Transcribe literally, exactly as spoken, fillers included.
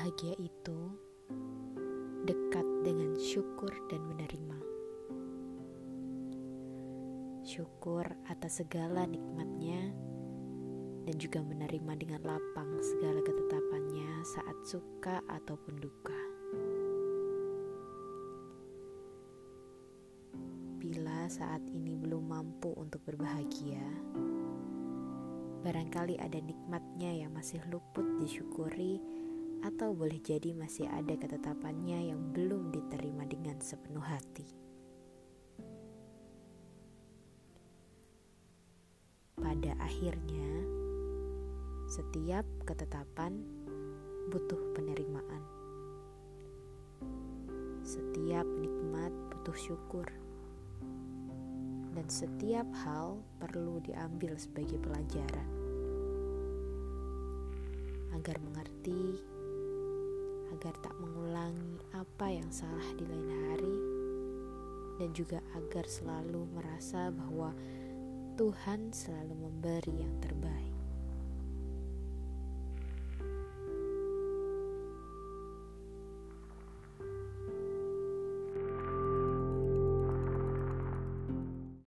Bahagia itu dekat dengan syukur dan menerima. Syukur atas segala nikmatnya dan juga menerima dengan lapang segala ketetapannya saat suka ataupun duka. Bila saat ini belum mampu untuk berbahagia, barangkali ada nikmatnya yang masih luput disyukuri, atau boleh jadi masih ada ketetapannya yang belum diterima dengan sepenuh hati. Pada akhirnya, setiap ketetapan butuh penerimaan. Setiap nikmat butuh syukur. Dan setiap hal perlu diambil sebagai pelajaran. Agar mengerti, agar tak mengulangi apa yang salah di lain hari, dan juga agar selalu merasa bahwa Tuhan selalu memberi yang terbaik.